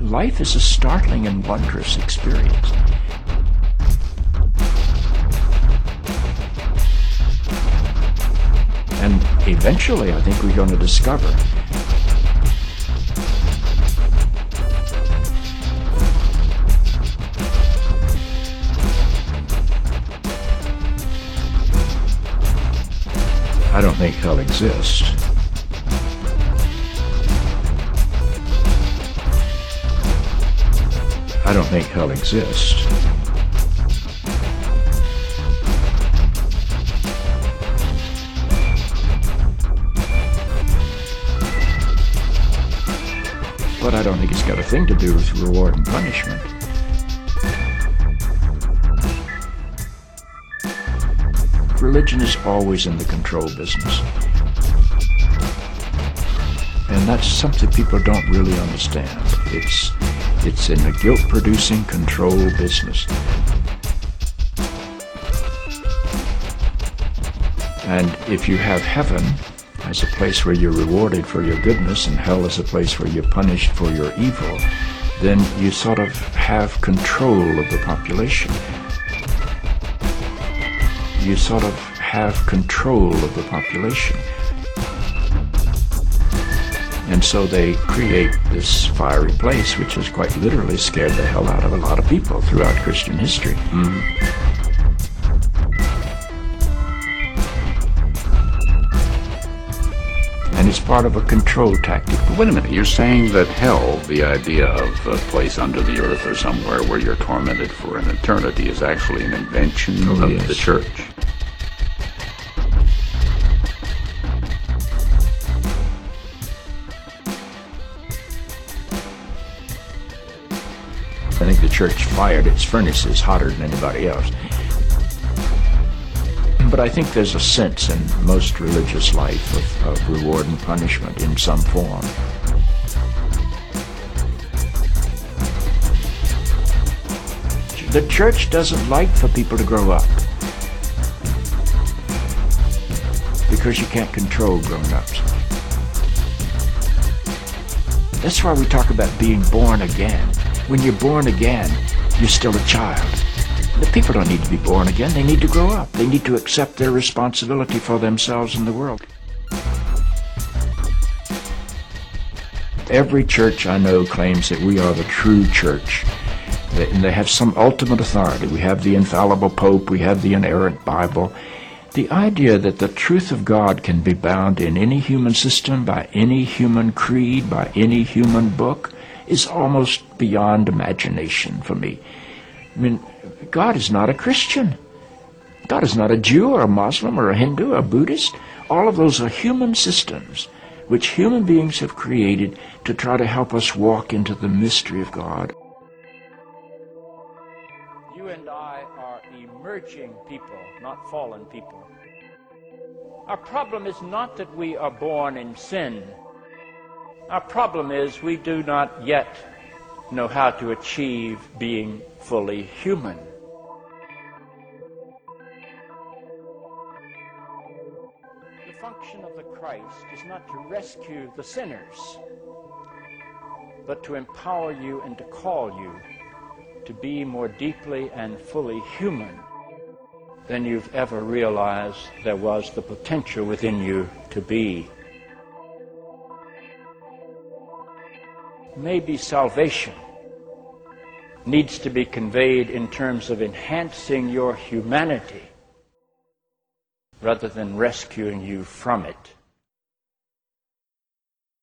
life is a startling and wondrous experience. And eventually, I think we're going to discover I don't think hell exists. I don't think hell exists. But I don't think it's got a thing to do with reward and punishment. Religion is always in the control business. And that's something people don't really understand. It's in the guilt-producing control business. And if you have heaven as a place where you're rewarded for your goodness and hell as a place where you're punished for your evil, then you sort of have control of the population. You sort of have control of the population. And so they create this fiery place, which has quite literally scared the hell out of a lot of people throughout Christian history. And it's part of a control tactic. But wait a minute, you're saying that hell, the idea of a place under the earth or somewhere where you're tormented for an eternity, is actually an invention of the church? I think the church fired its furnaces hotter than anybody else. But I think there's a sense in most religious life of reward and punishment in some form. The church doesn't like for people to grow up because you can't control grown-ups. That's why we talk about being born again. When you're born again, you're still a child. The people don't need to be born again. They need to grow up. They need to accept their responsibility for themselves and the world. Every church I know claims that we are the true church. And they have some ultimate authority. We have the infallible Pope. We have the inerrant Bible. The idea that the truth of God can be bound in any human system, by any human creed, by any human book, is almost beyond imagination for me. I mean, God is not a Christian. God is not a Jew or a Muslim or a Hindu or a Buddhist. All of those are human systems which human beings have created to try to help us walk into the mystery of God. You and I are emerging people, not fallen people. Our problem is not that we are born in sin. Our problem is we do not yet know how to achieve being fully human. The function of the Christ is not to rescue the sinners, but to empower you and to call you to be more deeply and fully human than you've ever realized there was the potential within you to be. Maybe salvation needs to be conveyed in terms of enhancing your humanity rather than rescuing you from it.